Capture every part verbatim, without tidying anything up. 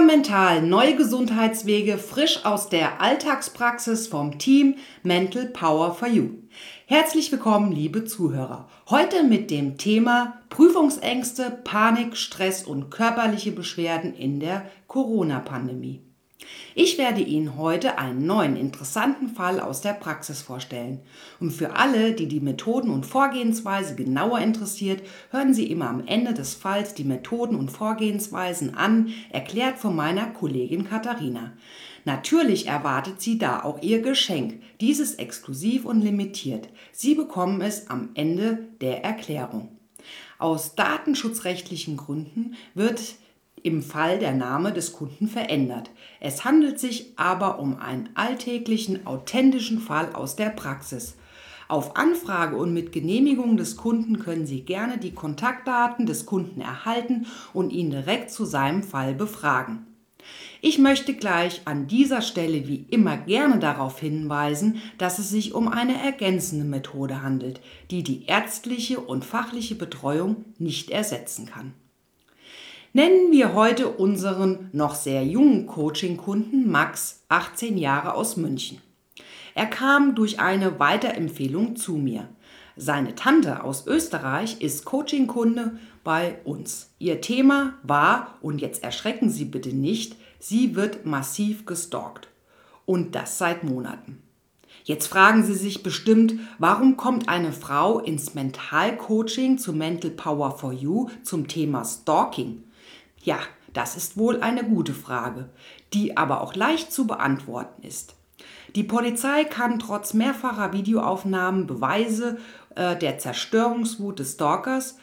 Mental, neue Gesundheitswege frisch aus der Alltagspraxis vom Team Mental Power for You. Herzlich willkommen, liebe Zuhörer. Heute mit dem Thema Prüfungsängste, Panik, Stress und körperliche Beschwerden in der Corona-Pandemie. Ich werde Ihnen heute einen neuen interessanten Fall aus der Praxis vorstellen. Und für alle, die die Methoden und Vorgehensweise genauer interessiert, hören Sie immer am Ende des Falls die Methoden und Vorgehensweisen an, erklärt von meiner Kollegin Katharina. Natürlich erwartet Sie da auch Ihr Geschenk. Dieses exklusiv und limitiert. Sie bekommen es am Ende der Erklärung. Aus datenschutzrechtlichen Gründen wird im Fall der Name des Kunden verändert. Es handelt sich aber um einen alltäglichen, authentischen Fall aus der Praxis. Auf Anfrage und mit Genehmigung des Kunden können Sie gerne die Kontaktdaten des Kunden erhalten und ihn direkt zu seinem Fall befragen. Ich möchte gleich an dieser Stelle wie immer gerne darauf hinweisen, dass es sich um eine ergänzende Methode handelt, die die ärztliche und fachliche Betreuung nicht ersetzen kann. Nennen wir heute unseren noch sehr jungen Coaching-Kunden Max, achtzehn Jahre aus München. Er kam durch eine Weiterempfehlung zu mir. Seine Tante aus Österreich ist Coaching-Kunde bei uns. Ihr Thema war, und jetzt erschrecken Sie bitte nicht, sie wird massiv gestalkt. Und das seit Monaten. Jetzt fragen Sie sich bestimmt, warum kommt eine Frau ins Mentalcoaching zu Mental Power for You zum Thema Stalking? Ja, das ist wohl eine gute Frage, die aber auch leicht zu beantworten ist. Die Polizei kann trotz mehrfacher Videoaufnahmen Beweise äh, der Zerstörungswut des Stalkers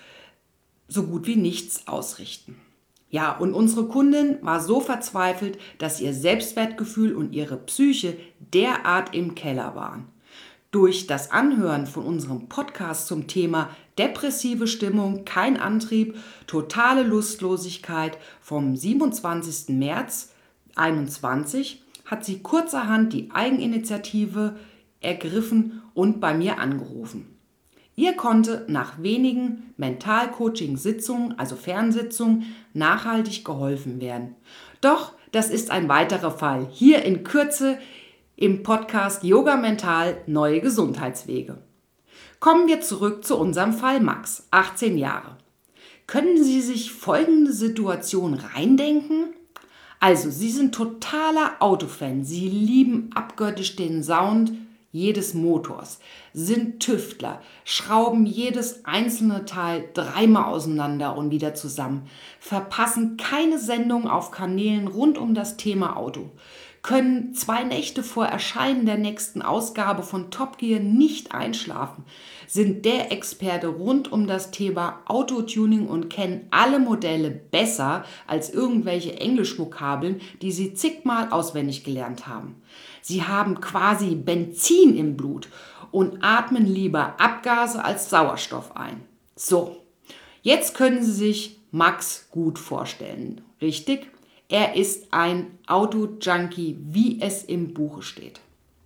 so gut wie nichts ausrichten. Ja, und unsere Kundin war so verzweifelt, dass ihr Selbstwertgefühl und ihre Psyche derart im Keller waren. Durch das Anhören von unserem Podcast zum Thema depressive Stimmung, kein Antrieb, totale Lustlosigkeit vom siebenundzwanzigsten März einundzwanzig hat sie kurzerhand die Eigeninitiative ergriffen und bei mir angerufen. Ihr konnte nach wenigen Mentalcoaching-Sitzungen, also Fernsitzungen, nachhaltig geholfen werden. Doch das ist ein weiterer Fall. Hier in Kürze im Podcast Yoga Mental, neue Gesundheitswege. Kommen wir zurück zu unserem Fall Max, achtzehn Jahre. Können Sie sich folgende Situation reindenken? Also, Sie sind totaler Autofan. Sie lieben abgöttisch den Sound jedes Motors, sind Tüftler, schrauben jedes einzelne Teil dreimal auseinander und wieder zusammen, verpassen keine Sendung auf Kanälen rund um das Thema Auto, können zwei Nächte vor Erscheinen der nächsten Ausgabe von Top Gear nicht einschlafen, sind der Experte rund um das Thema Autotuning und kennen alle Modelle besser als irgendwelche Englischvokabeln, die sie zigmal auswendig gelernt haben. Sie haben quasi Benzin im Blut und atmen lieber Abgase als Sauerstoff ein. So, jetzt können Sie sich Max gut vorstellen, richtig? Er ist ein Auto-Junkie, wie es im Buche steht.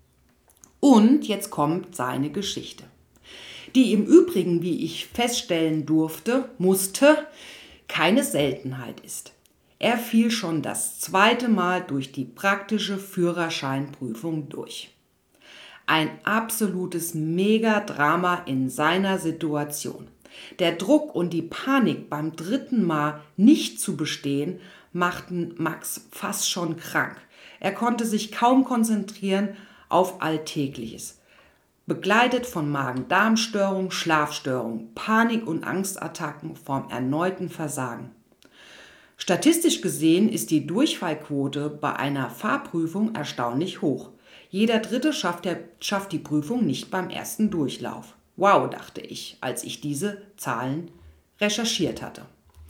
Und jetzt kommt seine Geschichte, die im Übrigen, wie ich feststellen durfte, musste, keine Seltenheit ist. Er fiel schon das zweite Mal durch die praktische Führerscheinprüfung durch. Ein absolutes Megadrama in seiner Situation. Der Druck und die Panik beim dritten Mal nicht zu bestehen, machten Max fast schon krank. Er konnte sich kaum konzentrieren auf Alltägliches. Begleitet von Magen-Darm-Störungen, Schlafstörungen, Panik- und Angstattacken vom erneuten Versagen. Statistisch gesehen ist die Durchfallquote bei einer Fahrprüfung erstaunlich hoch. Jeder Dritte schafft, der, schafft die Prüfung nicht beim ersten Durchlauf. Wow, dachte ich, als ich diese Zahlen recherchiert hatte.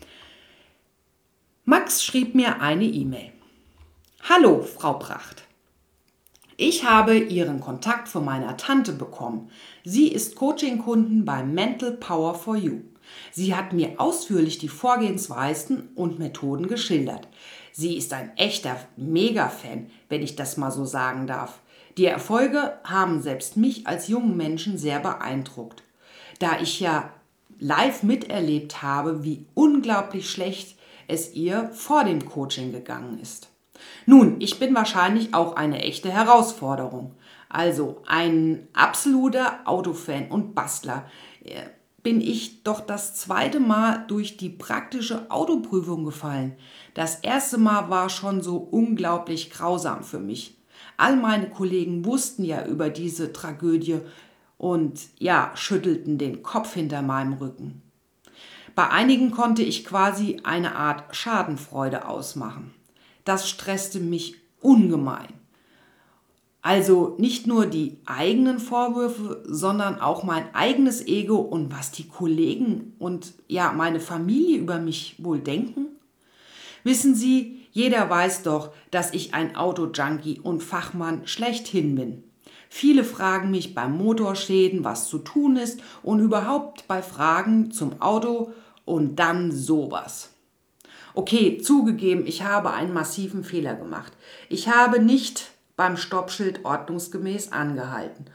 Max schrieb mir eine E-Mail. Hallo, Frau Pracht. Ich habe Ihren Kontakt von meiner Tante bekommen. Sie ist Coaching-Kunden bei Mental Power for You. Sie hat mir ausführlich die Vorgehensweisen und Methoden geschildert. Sie ist ein echter Mega-Fan, wenn ich das mal so sagen darf. Die Erfolge haben selbst mich als jungen Menschen sehr beeindruckt. Da ich ja live miterlebt habe, wie unglaublich schlecht es ihr vor dem Coaching gegangen ist. Nun, ich bin wahrscheinlich auch eine echte Herausforderung. Also ein absoluter Autofan und Bastler. Äh, bin ich doch das zweite Mal durch die praktische Autoprüfung gefallen. Das erste Mal war schon so unglaublich grausam für mich. All meine Kollegen wussten ja über diese Tragödie und ja, schüttelten den Kopf hinter meinem Rücken. Bei einigen konnte ich quasi eine Art Schadenfreude ausmachen. Das stresste mich ungemein. Also nicht nur die eigenen Vorwürfe, sondern auch mein eigenes Ego und was die Kollegen und ja meine Familie über mich wohl denken. Wissen Sie, jeder weiß doch, dass ich ein Autojunkie und Fachmann schlechthin bin. Viele fragen mich bei Motorschäden, was zu tun ist und überhaupt bei Fragen zum Auto und dann sowas. Okay, zugegeben, ich habe einen massiven Fehler gemacht. Ich habe nicht beim Stoppschild ordnungsgemäß angehalten.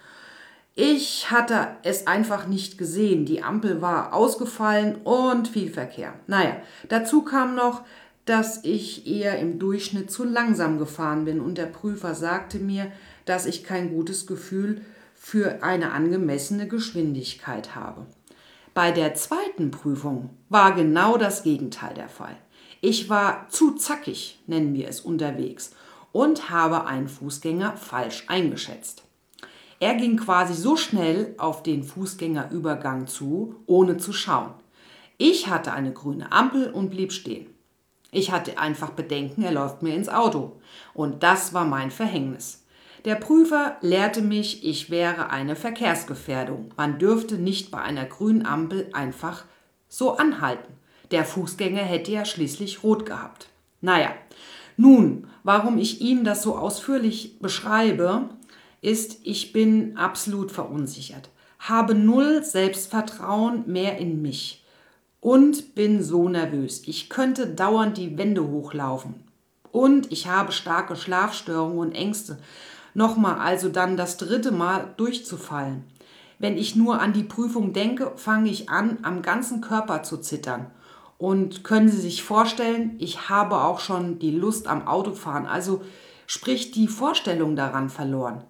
Ich hatte es einfach nicht gesehen. Die Ampel war ausgefallen und viel Verkehr. Naja, dazu kam noch, dass ich eher im Durchschnitt zu langsam gefahren bin und der Prüfer sagte mir, dass ich kein gutes Gefühl für eine angemessene Geschwindigkeit habe. Bei der zweiten Prüfung war genau das Gegenteil der Fall. Ich war zu zackig, nennen wir es, unterwegs und habe einen Fußgänger falsch eingeschätzt. Er ging quasi so schnell auf den Fußgängerübergang zu, ohne zu schauen. Ich hatte eine grüne Ampel und blieb stehen. Ich hatte einfach Bedenken, er läuft mir ins Auto. Und das war mein Verhängnis. Der Prüfer lehrte mich, ich wäre eine Verkehrsgefährdung. Man dürfte nicht bei einer grünen Ampel einfach so anhalten. Der Fußgänger hätte ja schließlich rot gehabt. Naja, nun, warum ich Ihnen das so ausführlich beschreibe, ist, ich bin absolut verunsichert, habe null Selbstvertrauen mehr in mich und bin so nervös. Ich könnte dauernd die Wände hochlaufen und ich habe starke Schlafstörungen und Ängste. Nochmal, also dann das dritte Mal durchzufallen. Wenn ich nur an die Prüfung denke, fange ich an, am ganzen Körper zu zittern. Und können Sie sich vorstellen, ich habe auch schon die Lust am Autofahren, also sprich die Vorstellung daran verloren.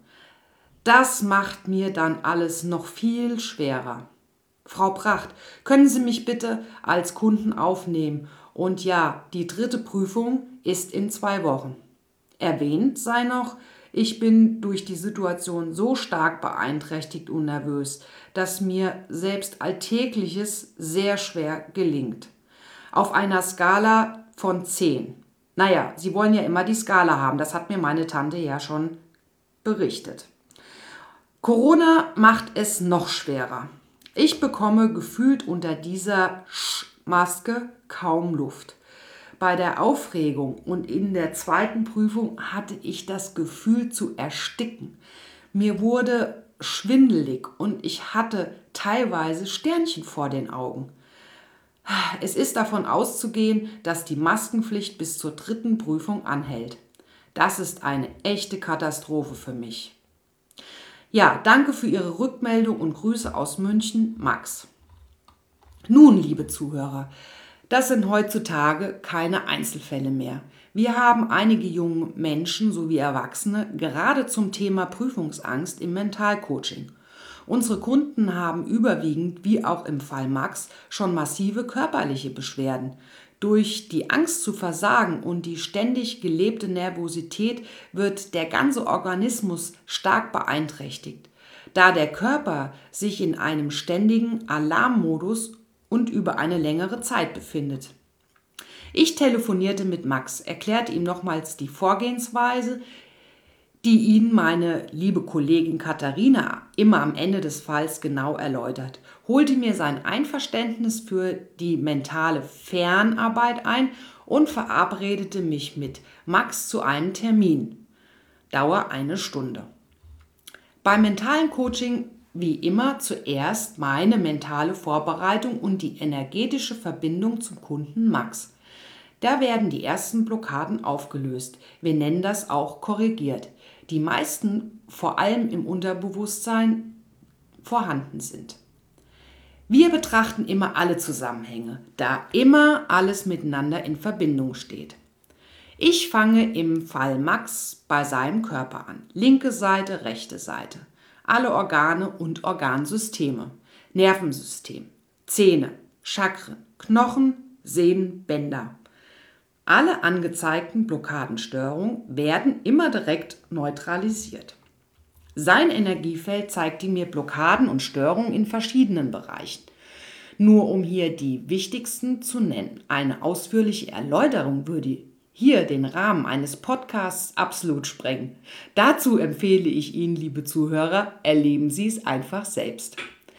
Das macht mir dann alles noch viel schwerer. Frau Pracht, können Sie mich bitte als Kunden aufnehmen? Und ja, die dritte Prüfung ist in zwei Wochen. Erwähnt sei noch, ich bin durch die Situation so stark beeinträchtigt und nervös, dass mir selbst Alltägliches sehr schwer gelingt. Auf einer Skala von zehn. Naja, Sie wollen ja immer die Skala haben, das hat mir meine Tante ja schon berichtet. Corona macht es noch schwerer. Ich bekomme gefühlt unter dieser Maske kaum Luft. Bei der Aufregung und in der zweiten Prüfung hatte ich das Gefühl zu ersticken. Mir wurde schwindelig und ich hatte teilweise Sternchen vor den Augen. Es ist davon auszugehen, dass die Maskenpflicht bis zur dritten Prüfung anhält. Das ist eine echte Katastrophe für mich. Ja, danke für Ihre Rückmeldung und Grüße aus München, Max. Nun, liebe Zuhörer, das sind heutzutage keine Einzelfälle mehr. Wir haben einige junge Menschen sowie Erwachsene gerade zum Thema Prüfungsangst im Mentalcoaching. Unsere Kunden haben überwiegend, wie auch im Fall Max, schon massive körperliche Beschwerden. Durch die Angst zu versagen und die ständig gelebte Nervosität wird der ganze Organismus stark beeinträchtigt, da der Körper sich in einem ständigen Alarmmodus und über eine längere Zeit befindet. Ich telefonierte mit Max, erklärte ihm nochmals die Vorgehensweise, die Ihnen meine liebe Kollegin Katharina immer am Ende des Falls genau erläutert, holte mir sein Einverständnis für die mentale Fernarbeit ein und verabredete mich mit Max zu einem Termin. Dauer eine Stunde. Beim mentalen Coaching wie immer zuerst meine mentale Vorbereitung und die energetische Verbindung zum Kunden Max. Da werden die ersten Blockaden aufgelöst. Wir nennen das auch korrigiert. Die meisten, vor allem im Unterbewusstsein, vorhanden sind. Wir betrachten immer alle Zusammenhänge, da immer alles miteinander in Verbindung steht. Ich fange im Fall Max bei seinem Körper an. Linke Seite, rechte Seite. Alle Organe und Organsysteme. Nervensystem, Zähne, Chakren, Knochen, Sehnen, Bänder. Alle angezeigten Blockadenstörungen werden immer direkt neutralisiert. Sein Energiefeld zeigt mir Blockaden und Störungen in verschiedenen Bereichen. Nur um hier die wichtigsten zu nennen. Eine ausführliche Erläuterung würde hier den Rahmen eines Podcasts absolut sprengen. Dazu empfehle ich Ihnen, liebe Zuhörer, erleben Sie es einfach selbst.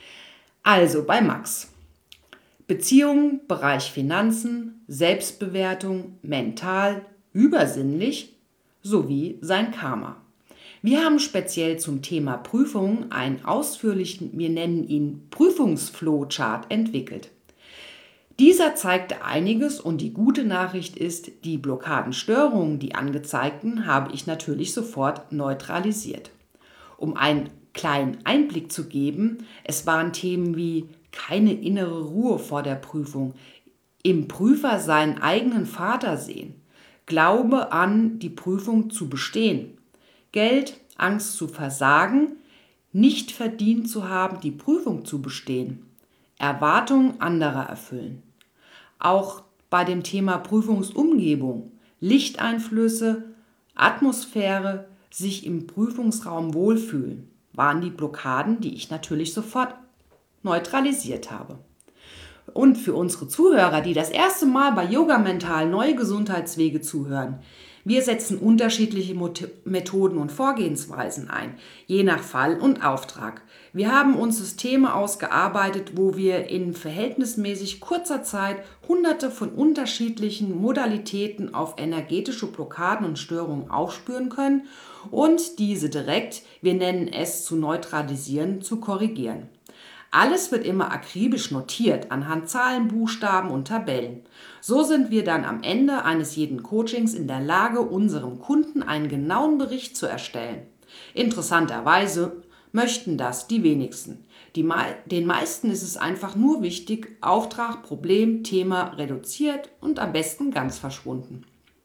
Also bei Max. Beziehungen, Bereich Finanzen, Selbstbewertung, mental, übersinnlich sowie sein Karma. Wir haben speziell zum Thema Prüfungen einen ausführlichen, wir nennen ihn Prüfungsflowchart entwickelt. Dieser zeigte einiges und die gute Nachricht ist, die Blockadenstörungen, die angezeigten, habe ich natürlich sofort neutralisiert. Um einen kleinen Einblick zu geben, es waren Themen wie keine innere Ruhe vor der Prüfung, im Prüfer seinen eigenen Vater sehen, Glaube an, die Prüfung zu bestehen, Geld, Angst zu versagen, nicht verdient zu haben, die Prüfung zu bestehen, Erwartungen anderer erfüllen. Auch bei dem Thema Prüfungsumgebung, Lichteinflüsse, Atmosphäre, sich im Prüfungsraum wohlfühlen, waren die Blockaden, die ich natürlich sofort neutralisiert habe. Und für unsere Zuhörer, die das erste Mal bei Yoga Mental neue Gesundheitswege zuhören, wir setzen unterschiedliche Methoden und Vorgehensweisen ein, je nach Fall und Auftrag. Wir haben uns Systeme ausgearbeitet, wo wir in verhältnismäßig kurzer Zeit hunderte von unterschiedlichen Modalitäten auf energetische Blockaden und Störungen aufspüren können und diese direkt, wir nennen es zu neutralisieren, zu korrigieren. Alles wird immer akribisch notiert anhand Zahlen, Buchstaben und Tabellen. So sind wir dann am Ende eines jeden Coachings in der Lage, unserem Kunden einen genauen Bericht zu erstellen. Interessanterweise möchten das die wenigsten. Die, den meisten ist es einfach nur wichtig, Auftrag, Problem, Thema reduziert und am besten ganz verschwunden.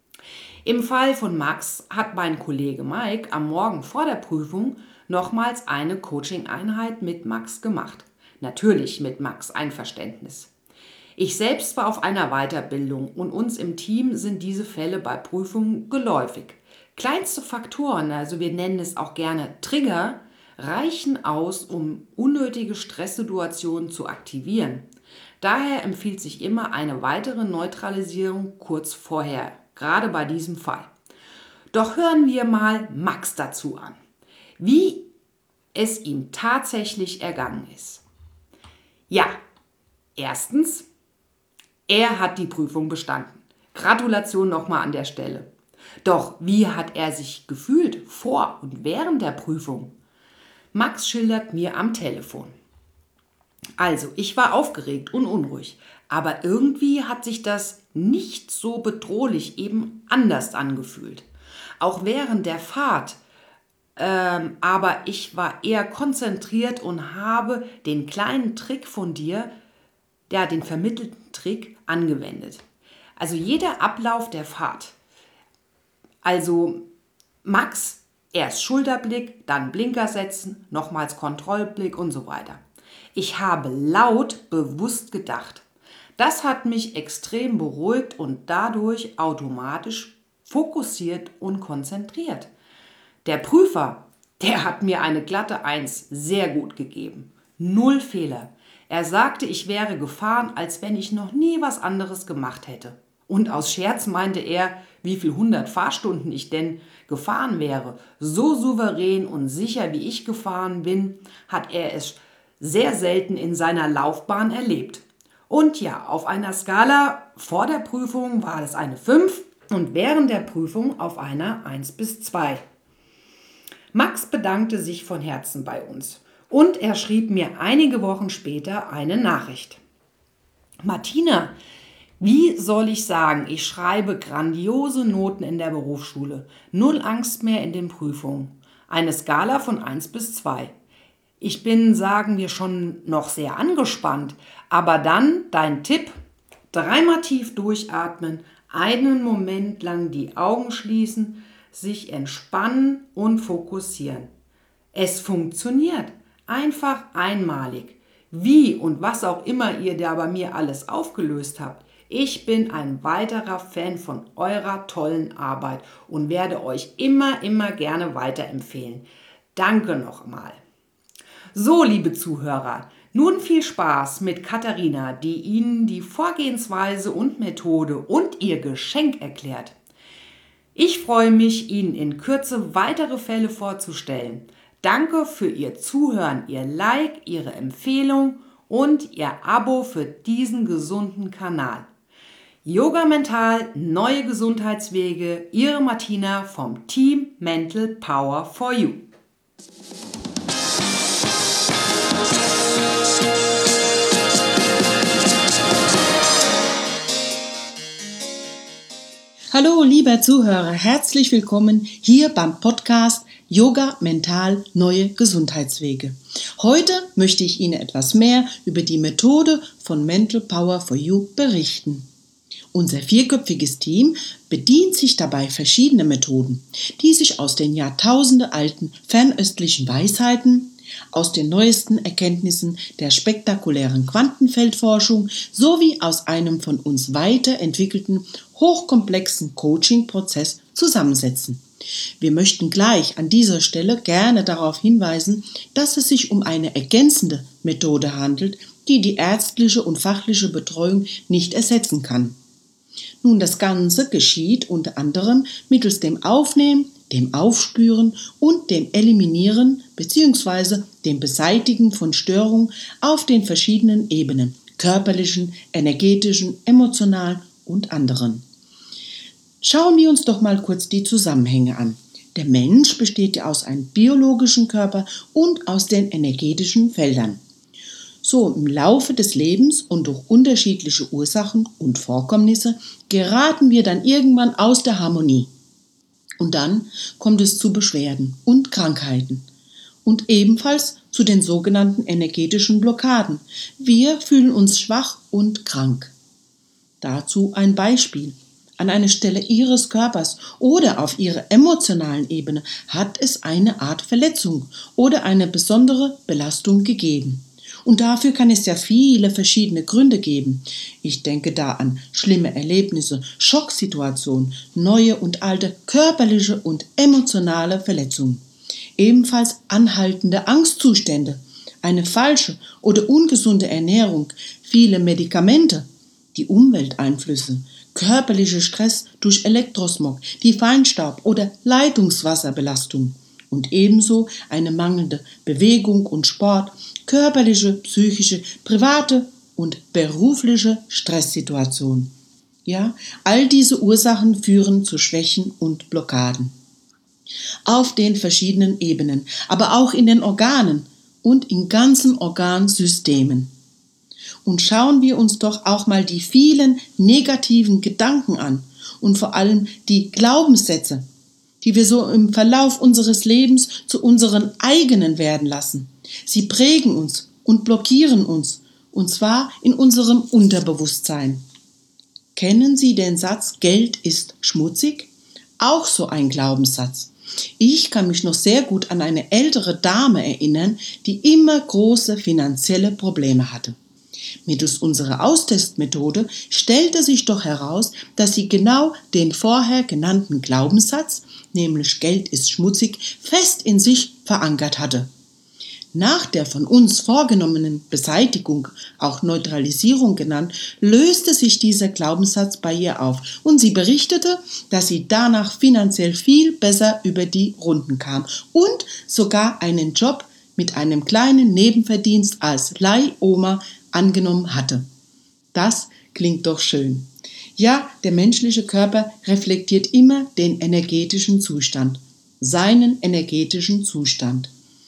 Im Fall von Max hat mein Kollege Mike am Morgen vor der Prüfung nochmals eine Coaching-Einheit mit Max gemacht. Natürlich mit Max' Einverständnis. Ich selbst war auf einer Weiterbildung und uns im Team sind diese Fälle bei Prüfungen geläufig. Kleinste Faktoren, also wir nennen es auch gerne Trigger, reichen aus, um unnötige Stresssituationen zu aktivieren. Daher empfiehlt sich immer eine weitere Neutralisierung kurz vorher, gerade bei diesem Fall. Doch hören wir mal Max dazu an, wie es ihm tatsächlich ergangen ist. Ja, erstens, er hat die Prüfung bestanden. Gratulation nochmal an der Stelle. Doch wie hat er sich gefühlt vor und während der Prüfung? Max schildert mir am Telefon. Also, ich war aufgeregt und unruhig, aber irgendwie hat sich das nicht so bedrohlich, eben anders angefühlt. Auch während der Fahrt, ähm, aber ich war eher konzentriert und habe den kleinen Trick von dir, ja, den vermittelten Trick angewendet. Also jeder Ablauf der Fahrt. Also Max, erst Schulterblick, dann Blinker setzen, nochmals Kontrollblick und so weiter. Ich habe laut bewusst gedacht. Das hat mich extrem beruhigt und dadurch automatisch fokussiert und konzentriert. Der Prüfer, der hat mir eine glatte Eins sehr gut gegeben. Null Fehler. Er sagte, ich wäre gefahren, als wenn ich noch nie was anderes gemacht hätte. Und aus Scherz meinte er, wie viel hundert Fahrstunden ich denn gefahren wäre. So souverän und sicher, wie ich gefahren bin, hat er es sehr selten in seiner Laufbahn erlebt. Und ja, auf einer Skala vor der Prüfung war es eine fünf und während der Prüfung auf einer eins bis zwei. Max bedankte sich von Herzen bei uns und er schrieb mir einige Wochen später eine Nachricht. Martina, wie soll ich sagen, ich schreibe grandiose Noten in der Berufsschule, null Angst mehr in den Prüfungen, eine Skala von eins bis zwei. Ich bin, sagen wir schon, noch sehr angespannt. Aber dann dein Tipp, dreimal tief durchatmen, einen Moment lang die Augen schließen, sich entspannen und fokussieren. Es funktioniert. Einfach einmalig. Wie und was auch immer ihr da bei mir alles aufgelöst habt. Ich bin ein weiterer Fan von eurer tollen Arbeit und werde euch immer, immer gerne weiterempfehlen. Danke nochmal. So, liebe Zuhörer, nun viel Spaß mit Katharina, die Ihnen die Vorgehensweise und Methode und ihr Geschenk erklärt. Ich freue mich, Ihnen in Kürze weitere Fälle vorzustellen. Danke für Ihr Zuhören, Ihr Like, Ihre Empfehlung und Ihr Abo für diesen gesunden Kanal. Yoga Mental, neue Gesundheitswege, Ihre Martina vom Team Mental Power for You. Hallo, lieber Zuhörer, herzlich willkommen hier beim Podcast Yoga Mental, neue Gesundheitswege. Heute möchte ich Ihnen etwas mehr über die Methode von Mental Power for You berichten. Unser vierköpfiges Team bedient sich dabei verschiedener Methoden, die sich aus den jahrtausendealten fernöstlichen Weisheiten, aus den neuesten Erkenntnissen der spektakulären Quantenfeldforschung sowie aus einem von uns weiterentwickelten, hochkomplexen Coaching-Prozess zusammensetzen. Wir möchten gleich an dieser Stelle gerne darauf hinweisen, dass es sich um eine ergänzende Methode handelt, die die ärztliche und fachliche Betreuung nicht ersetzen kann. Nun, das Ganze geschieht unter anderem mittels dem Aufnehmen, dem Aufspüren und dem Eliminieren bzw. dem Beseitigen von Störungen auf den verschiedenen Ebenen, körperlichen, energetischen, emotionalen und anderen. Schauen wir uns doch mal kurz die Zusammenhänge an. Der Mensch besteht ja aus einem biologischen Körper und aus den energetischen Feldern. So im Laufe des Lebens und durch unterschiedliche Ursachen und Vorkommnisse geraten wir dann irgendwann aus der Harmonie. Und dann kommt es zu Beschwerden und Krankheiten und ebenfalls zu den sogenannten energetischen Blockaden. Wir fühlen uns schwach und krank. Dazu ein Beispiel. An einer Stelle Ihres Körpers oder auf Ihrer emotionalen Ebene hat es eine Art Verletzung oder eine besondere Belastung gegeben. Und dafür kann es ja viele verschiedene Gründe geben. Ich denke da an schlimme Erlebnisse, Schocksituationen, neue und alte körperliche und emotionale Verletzungen. Ebenfalls anhaltende Angstzustände, eine falsche oder ungesunde Ernährung, viele Medikamente, die Umwelteinflüsse, körperlicher Stress durch Elektrosmog, die Feinstaub- oder Leitungswasserbelastung und ebenso eine mangelnde Bewegung und Sport, körperliche, psychische, private und berufliche Stresssituation. Ja, all diese Ursachen führen zu Schwächen und Blockaden. Auf den verschiedenen Ebenen, aber auch in den Organen und in ganzen Organsystemen. Und schauen wir uns doch auch mal die vielen negativen Gedanken an und vor allem die Glaubenssätze, die wir so im Verlauf unseres Lebens zu unseren eigenen werden lassen. Sie prägen uns und blockieren uns, und zwar in unserem Unterbewusstsein. Kennen Sie den Satz, Geld ist schmutzig? Auch so ein Glaubenssatz. Ich kann mich noch sehr gut an eine ältere Dame erinnern, die immer große finanzielle Probleme hatte. Mittels unserer Austestmethode stellte sich doch heraus, dass sie genau den vorher genannten Glaubenssatz, nämlich Geld ist schmutzig, fest in sich verankert hatte. Nach der von uns vorgenommenen Beseitigung, auch Neutralisierung genannt, löste sich dieser Glaubenssatz bei ihr auf und sie berichtete, dass sie danach finanziell viel besser über die Runden kam und sogar einen Job mit einem kleinen Nebenverdienst als Leihoma angenommen hatte. Das klingt doch schön. Ja, der menschliche Körper reflektiert immer den energetischen Zustand, seinen energetischen Zustand.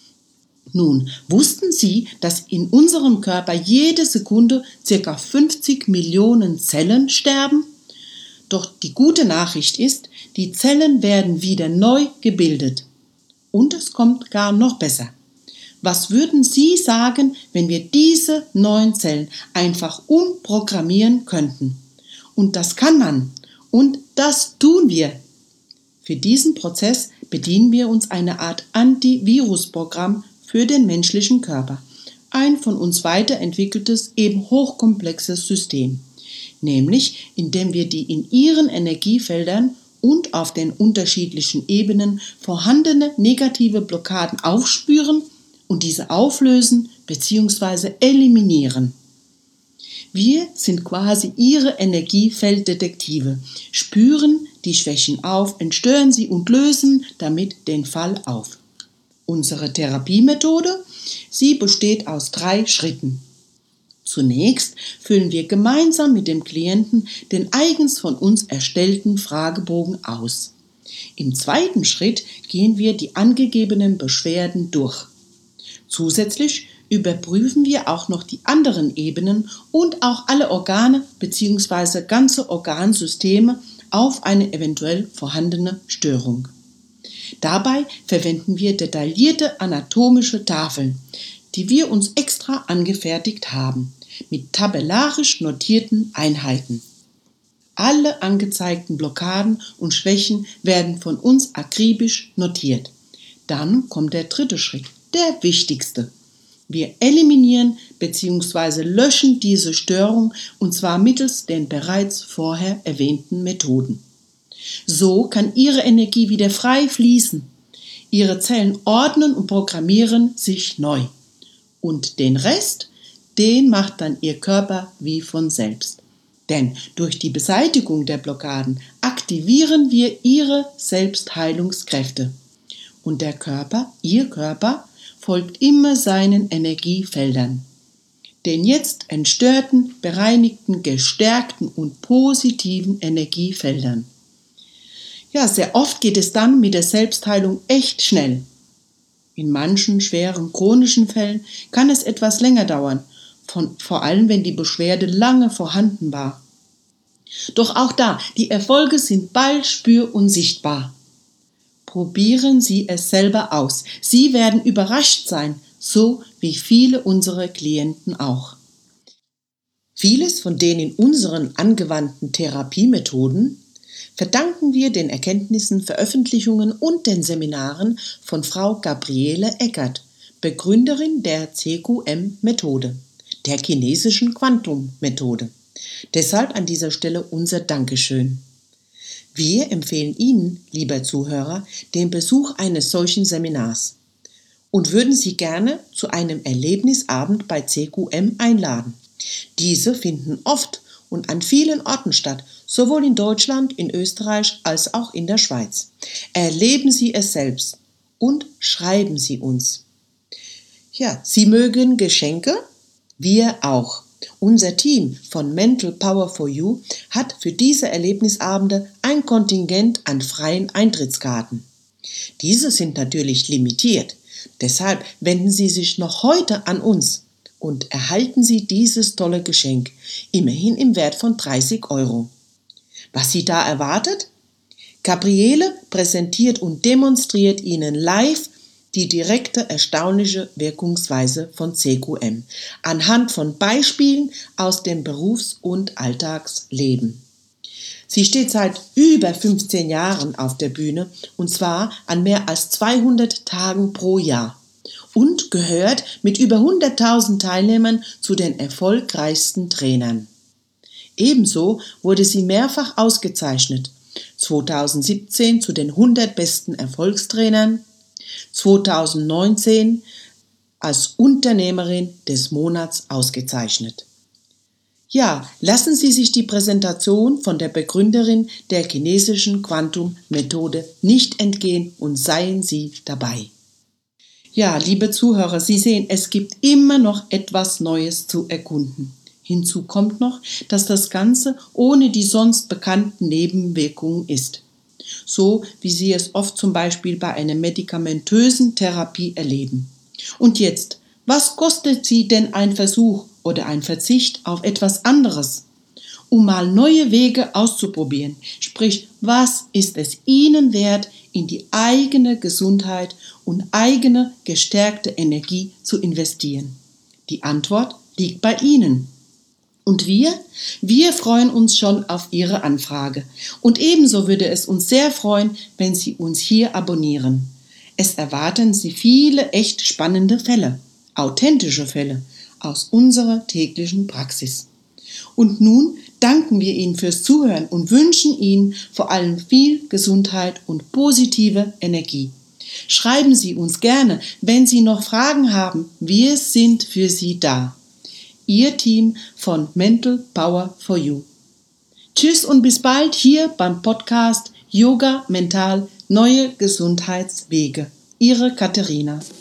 Nun, wussten Sie, dass in unserem Körper jede Sekunde ca. fünfzig Millionen Zellen sterben? Doch die gute Nachricht ist, die Zellen werden wieder neu gebildet. Und es kommt gar noch besser. Was würden Sie sagen, wenn wir diese neuen Zellen einfach umprogrammieren könnten? Und das kann man. Und das tun wir. Für diesen Prozess bedienen wir uns einer Art Antivirusprogramm für den menschlichen Körper. Ein von uns weiterentwickeltes, eben hochkomplexes System. Nämlich, indem wir die in ihren Energiefeldern und auf den unterschiedlichen Ebenen vorhandene negative Blockaden aufspüren und diese auflösen bzw. eliminieren. Wir sind quasi ihre Energiefelddetektive, spüren die Schwächen auf, entstören sie und lösen damit den Fall auf. Unsere Therapiemethode, sie besteht aus drei Schritten. Zunächst füllen wir gemeinsam mit dem Klienten den eigens von uns erstellten Fragebogen aus. Im zweiten Schritt gehen wir die angegebenen Beschwerden durch. Zusätzlich überprüfen wir auch noch die anderen Ebenen und auch alle Organe bzw. ganze Organsysteme auf eine eventuell vorhandene Störung. Dabei verwenden wir detaillierte anatomische Tafeln, die wir uns extra angefertigt haben, mit tabellarisch notierten Einheiten. Alle angezeigten Blockaden und Schwächen werden von uns akribisch notiert. Dann kommt der dritte Schritt, der wichtigste. Wir eliminieren bzw. löschen diese Störung und zwar mittels den bereits vorher erwähnten Methoden. So kann Ihre Energie wieder frei fließen. Ihre Zellen ordnen und programmieren sich neu. Und den Rest, den macht dann Ihr Körper wie von selbst. Denn durch die Beseitigung der Blockaden aktivieren wir Ihre Selbstheilungskräfte. Und der Körper, Ihr Körper, folgt immer seinen Energiefeldern. Den jetzt entstörten, bereinigten, gestärkten und positiven Energiefeldern. Ja, sehr oft geht es dann mit der Selbstheilung echt schnell. In manchen schweren chronischen Fällen kann es etwas länger dauern, von, vor allem wenn die Beschwerde lange vorhanden war. Doch auch da, die Erfolge sind bald spür- und sichtbar. Probieren Sie es selber aus. Sie werden überrascht sein, so wie viele unserer Klienten auch. Vieles von den in unseren angewandten Therapiemethoden verdanken wir den Erkenntnissen, Veröffentlichungen und den Seminaren von Frau Gabriele Eckert, Begründerin der C Q M-Methode, der chinesischen Quantum-Methode. Deshalb an dieser Stelle unser Dankeschön. Wir empfehlen Ihnen, lieber Zuhörer, den Besuch eines solchen Seminars und würden Sie gerne zu einem Erlebnisabend bei C Q M einladen. Diese finden oft und an vielen Orten statt, sowohl in Deutschland, in Österreich als auch in der Schweiz. Erleben Sie es selbst und schreiben Sie uns. Ja, Sie mögen Geschenke? Wir auch. Unser Team von Mental Power for You hat für diese Erlebnisabende ein Kontingent an freien Eintrittskarten. Diese sind natürlich limitiert. Deshalb wenden Sie sich noch heute an uns und erhalten Sie dieses tolle Geschenk, immerhin im Wert von dreißig Euro. Was Sie da erwartet? Gabriele präsentiert und demonstriert Ihnen live die direkte, erstaunliche Wirkungsweise von C Q M anhand von Beispielen aus dem Berufs- und Alltagsleben. Sie steht seit über fünfzehn Jahren auf der Bühne und zwar an mehr als zweihundert Tagen pro Jahr und gehört mit über hunderttausend Teilnehmern zu den erfolgreichsten Trainern. Ebenso wurde sie mehrfach ausgezeichnet, zweitausendsiebzehn zu den hundert besten Erfolgstrainern, zweitausendneunzehn als Unternehmerin des Monats ausgezeichnet. Ja, lassen Sie sich die Präsentation von der Begründerin der chinesischen Quantum-Methode nicht entgehen und seien Sie dabei. Ja, liebe Zuhörer, Sie sehen, es gibt immer noch etwas Neues zu erkunden. Hinzu kommt noch, dass das Ganze ohne die sonst bekannten Nebenwirkungen ist. So wie Sie es oft zum Beispiel bei einer medikamentösen Therapie erleben. Und jetzt, was kostet Sie denn ein Versuch oder ein Verzicht auf etwas anderes? um mal neue Wege auszuprobieren. Sprich, was ist es Ihnen wert, in die eigene Gesundheit und eigene gestärkte Energie zu investieren? Die Antwort liegt bei Ihnen. Und wir? Wir freuen uns schon auf Ihre Anfrage. Und ebenso würde es uns sehr freuen, wenn Sie uns hier abonnieren. Es erwarten Sie viele echt spannende Fälle, authentische Fälle aus unserer täglichen Praxis. Und nun danken wir Ihnen fürs Zuhören und wünschen Ihnen vor allem viel Gesundheit und positive Energie. Schreiben Sie uns gerne, wenn Sie noch Fragen haben. Wir sind für Sie da. Ihr Team von Mental Power for You. Tschüss und bis bald hier beim Podcast Yoga Mental Neue Gesundheitswege. Ihre Katharina.